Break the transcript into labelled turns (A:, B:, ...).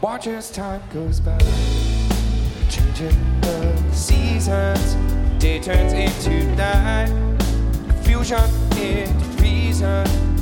A: Watch as time goes by, changing the seasons. Day turns into night, confusion into reason.